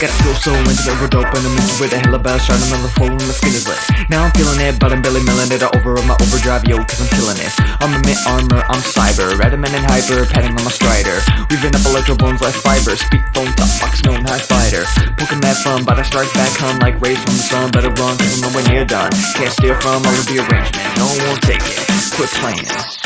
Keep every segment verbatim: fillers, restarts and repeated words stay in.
Gotta feel so into it, we're dope and I'm into it. A hella bell, shot another full and the skin is lit. Now I'm feeling it, but I'm Billy milling it over on my overdrive, yo, cause I'm killing it. I'm in mid armor, I'm cyber, adamant and hyper, petting on my strider. Weaving up electro bones like fiber, speak phone, top box, known high fighter. Poking mad fun, but I strike back home like rays from the sun. Better run, cause I'm nowhere near done. Can't steal from all of the arrangement, no one won't take it. Quit playing.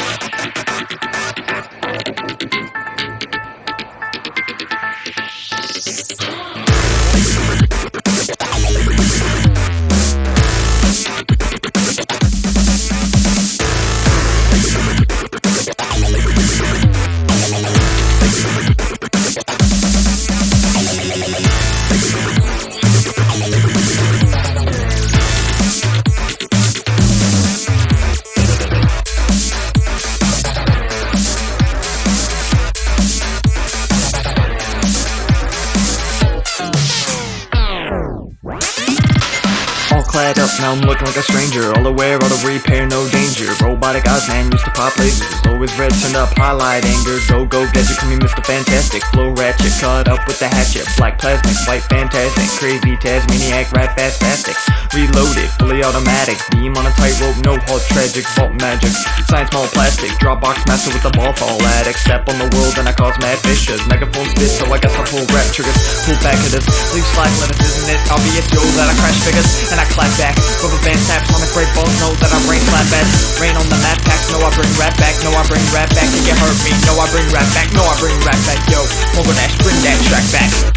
Clad up, now I'm looking like a stranger. All aware, all the repair, no danger. Robotic eyes, man, used to pop lasers. Always red, turned up, highlight anger. Go, go, gadget, call me Mister Fantastic. Flow ratchet, cut up with the hatchet. Black plasmic, white fantastic. Crazy Tasmaniac, rap fast tastic. Reloaded, fully automatic. Beam on a tightrope, no halt, tragic, vault magic. Science, small plastic, Dropbox master with the ball fall addict. Step on the world and I cause mad fishes. Megaphone spit, so I guess I pull rap triggers. Pull back at this, leave slack limits, isn't it? Obvious, yo, that I crash figures and I clap back. Rubber band taps on the great balls, know that I brain slap at. Rain on the map packs, know I bring rap back. Know I bring rap back, you can hurt me. Know I bring rap back, know I bring rap back. Yo, Mogo Dash, bring that track back.